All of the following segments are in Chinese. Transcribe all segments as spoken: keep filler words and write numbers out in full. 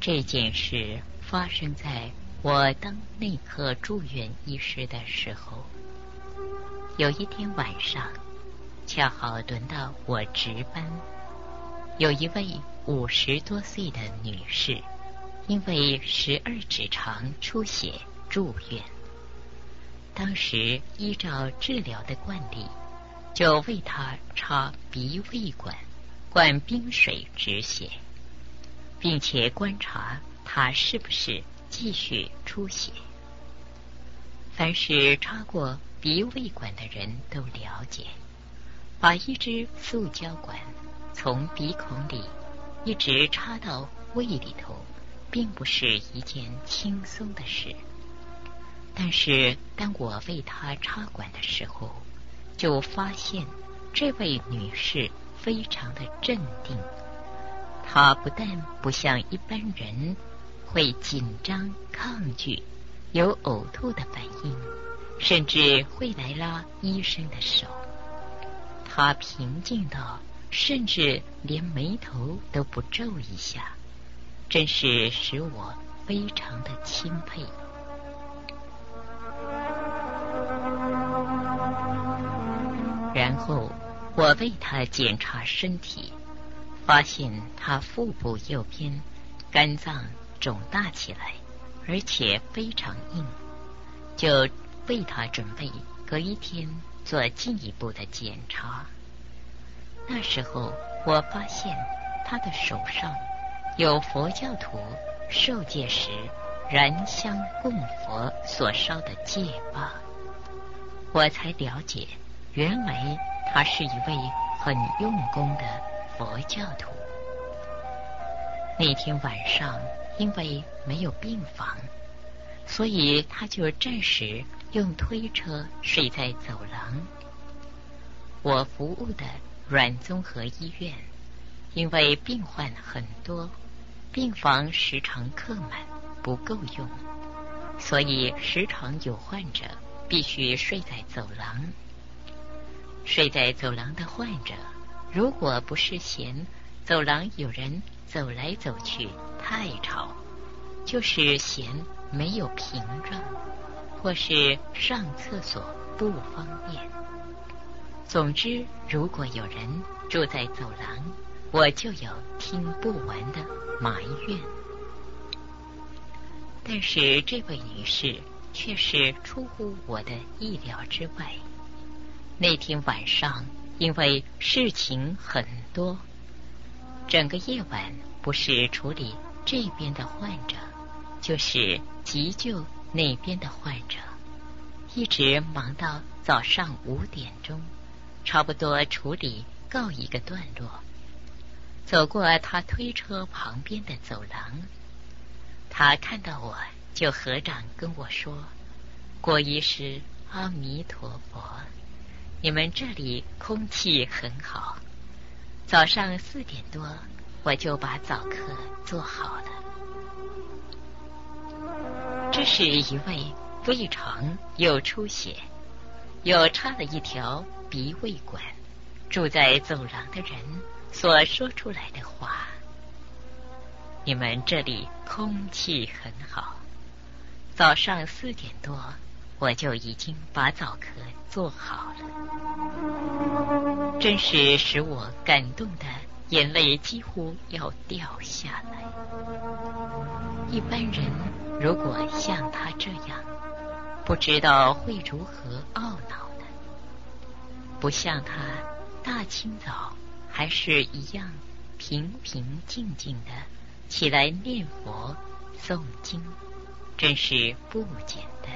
这件事发生在我当内科住院医师的时候。有一天晚上，恰好轮到我值班，有一位五十多岁的女士，因为十二指肠出血住院。当时依照治疗的惯例，就为她插鼻胃管，灌冰水止血，并且观察她是不是继续出血。凡是插过鼻胃管的人都了解，把一支塑胶管从鼻孔里一直插到胃里头，并不是一件轻松的事。但是当我为她插管的时候，就发现这位女士非常的镇定。她不但不像一般人会紧张抗拒，有呕吐的反应，甚至会来拉医生的手。她平静到甚至连眉头都不皱一下，真是使我非常的钦佩。然后我为她检查身体，发现她腹部右边肝脏肿大起来，而且非常硬，就为她准备隔一天做进一步的检查。那时候我发现她的手上有佛教徒受戒时燃香供佛所烧的戒疤，我才了解原来他是一位很用功的佛教徒。那天晚上因为没有病房，所以他就暂时用推车睡在走廊。我服务的软综合医院因为病患很多，病房时常客满不够用，所以时常有患者必须睡在走廊。睡在走廊的患者，如果不是嫌走廊有人走来走去太吵，就是嫌没有屏障，或是上厕所不方便。总之，如果有人住在走廊，我就有听不完的埋怨。但是这位女士却是出乎我的意料之外。那天晚上因为事情很多，整个夜晚不是处理这边的患者，就是急救那边的患者，一直忙到早上五点钟，差不多处理告一个段落。走过他推车旁边的走廊，他看到我就合掌跟我说：“郭医师，阿弥陀佛，你们这里空气很好。”早上四点多我就把早课做好了。这是一位胃肠有出血，又插了一条鼻胃管，住在走廊的人所说出来的话：“你们这里空气很好。”早上四点多我就已经把早课做好了，真是使我感动的眼泪几乎要掉下来。一般人如果像他这样，不知道会如何懊恼呢？不像他大清早还是一样平平静静的起来念佛诵经，真是不简单。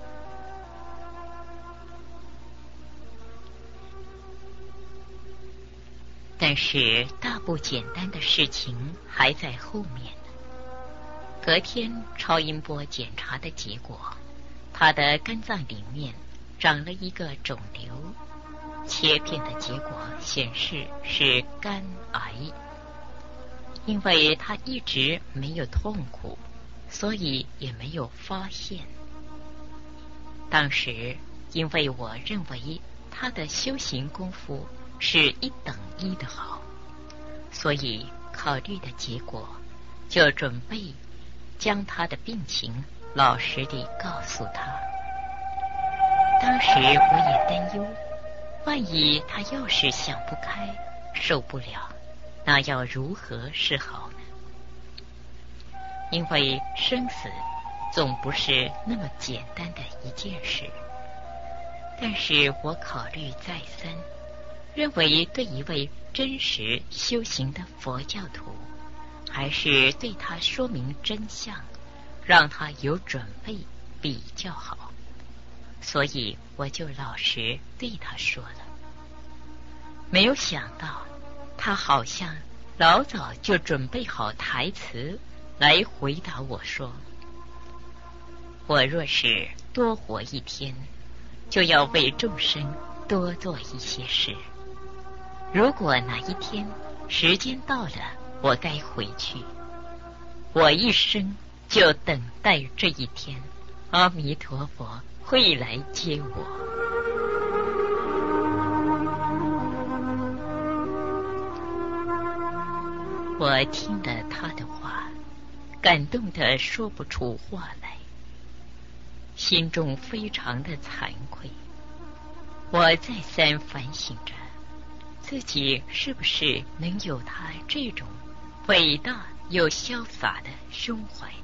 但是大不简单的事情还在后面呢。隔天超音波检查的结果，他的肝脏里面长了一个肿瘤，切片的结果显示是肝癌。因为他一直没有痛苦，所以也没有发现。当时因为我认为他的修行功夫是一等一的好，所以考虑的结果就准备将他的病情老实地告诉他。当时我也担忧，万一他要是想不开，受不了，那要如何是好呢？因为生死总不是那么简单的一件事。但是我考虑再三，认为对一位真实修行的佛教徒，还是对他说明真相，让他有准备比较好。所以我就老实对他说了。没有想到，他好像老早就准备好台词来回答我说，我若是多活一天，就要为众生多做一些事。如果哪一天时间到了，我该回去，我一生就等待这一天，阿弥陀佛会来接我。我听了他的话，感动得说不出话来，心中非常的惭愧。我再三反省着，自己是不是能有他这种伟大又潇洒的胸怀呢？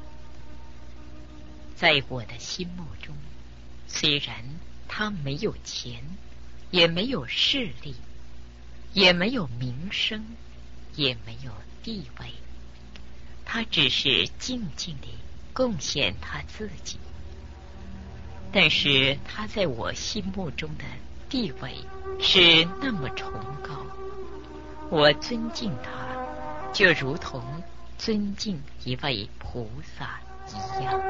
在我的心目中，虽然他没有钱，也没有势力，也没有名声，也没有地位，他只是静静地贡献他自己。但是他在我心目中的地位是那么崇高，我尊敬他，就如同尊敬一位菩萨一样。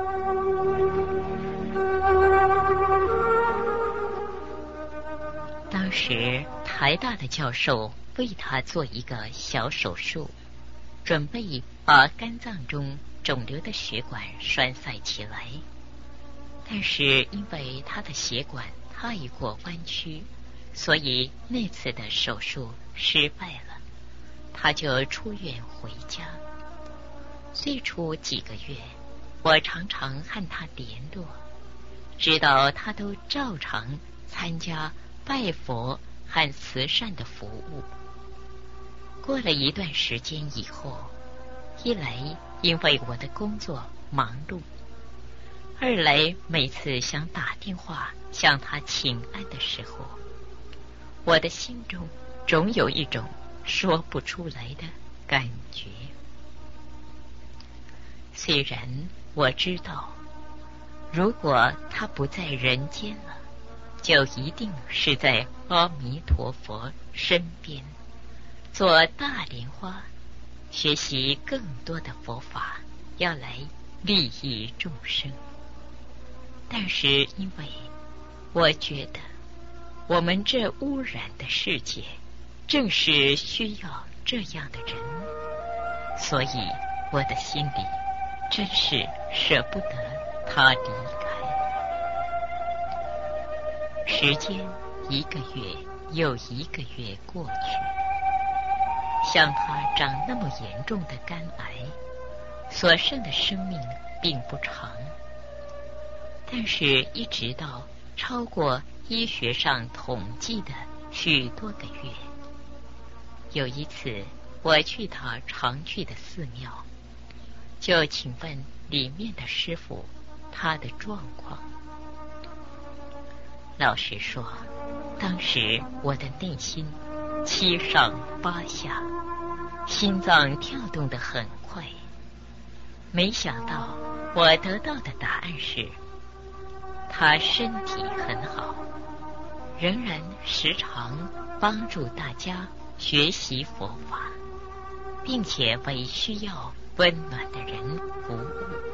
当时台大的教授为他做一个小手术，准备把肝脏中肿瘤的血管栓塞起来，但是因为他的血管太过弯曲，所以那次的手术失败了，他就出院回家。最初几个月，我常常和他联络，知道他都照常参加拜佛和慈善的服务。过了一段时间以后，一来因为我的工作忙碌，二来每次想打电话向他请安的时候，我的心中总有一种说不出来的感觉。虽然我知道，如果他不在人间了，就一定是在阿弥陀佛身边，做大莲花，学习更多的佛法，要来利益众生。但是因为我觉得我们这污染的世界正是需要这样的人，所以我的心里真是舍不得他离开。时间一个月又一个月过去，像他长那么严重的肝癌，所剩的生命并不长。但是一直到超过医学上统计的许多个月，有一次我去他常去的寺庙，就请问里面的师父他的状况。老实说，当时我的内心七上八下，心脏跳动得很快。没想到我得到的答案是，他身体很好，仍然时常帮助大家学习佛法，并且为需要温暖的人服务。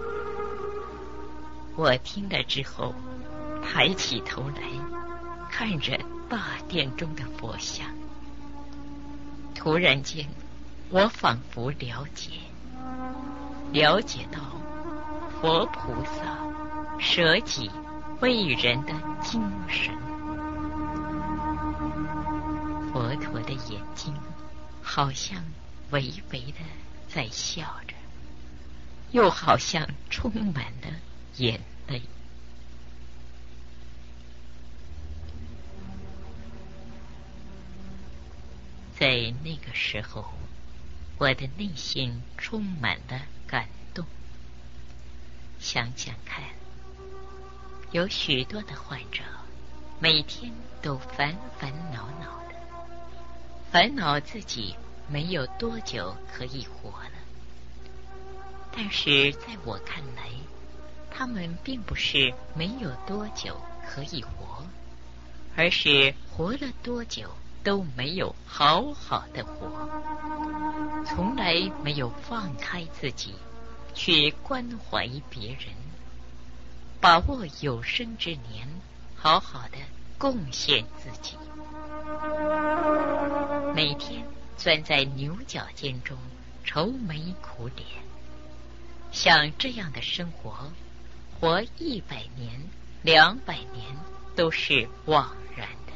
我听了之后，抬起头来看着大殿中的佛像，突然间我仿佛了解了解到佛菩萨舍己为人的精神。佛陀的眼睛好像微微的在笑着， 又好像充满了眼泪。在那个时候，我的内心充满了感动。想想看，有许多的患者每天都烦烦恼恼的，烦恼自己没有多久可以活了。但是在我看来，他们并不是没有多久可以活，而是活了多久都没有好好的活，从来没有放开自己去关怀别人，把握有生之年，好好的贡献自己。每天钻在牛角尖中愁眉苦脸，像这样的生活，活一百年、两百年都是枉然的。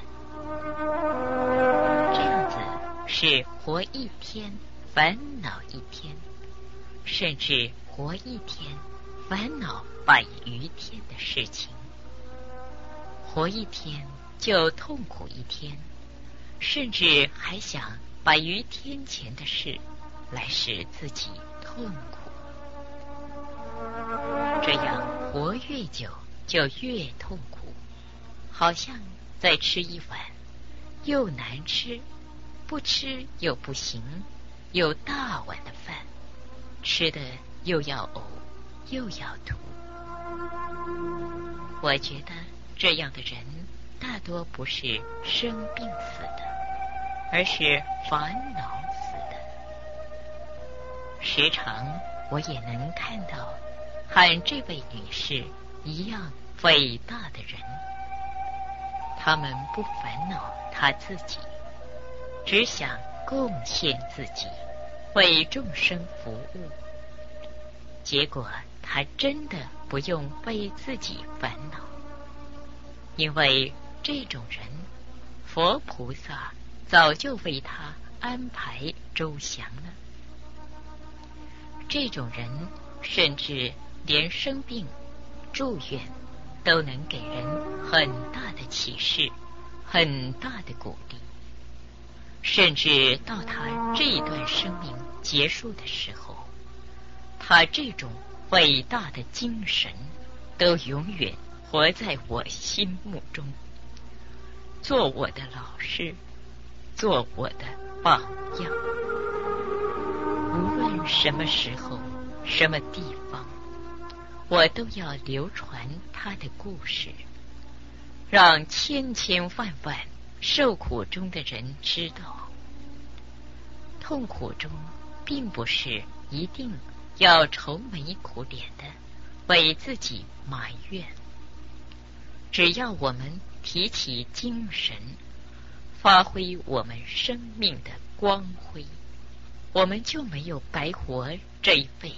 这样子是活一天烦恼一天，甚至活一天烦恼百余天的事情。活一天就痛苦一天，甚至还想百余天前的事来使自己痛苦。这样活越久就越痛苦，好像再吃一碗又难吃，不吃又不行，有大碗的饭，吃的又要呕又要吐。我觉得这样的人大多不是生病死的，而是烦恼死的。时常我也能看到和这位女士一样伟大的人，他们不烦恼他自己，只想贡献自己，为众生服务。结果他真的不用为自己烦恼，因为这种人，佛菩萨早就为他安排周详了。这种人甚至连生病、住院都能给人很大的启示，很大的鼓励。甚至到他这一段生命结束的时候，他这种伟大的精神都永远活在我心目中，做我的老师，做我的榜样。无论什么时候、什么地方，我都要流传他的故事，让千千万万受苦中的人知道，痛苦中并不是一定要愁眉苦脸的为自己埋怨。只要我们提起精神，发挥我们生命的光辉，我们就没有白活这一辈子。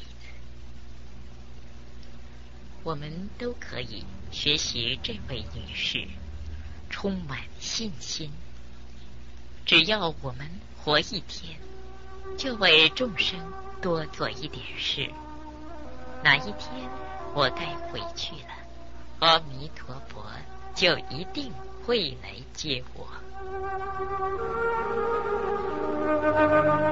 我们都可以学习这位女士，充满信心。只要我们活一天，就为众生多做一点事。哪一天我该回去了，阿弥陀佛就一定会来接我。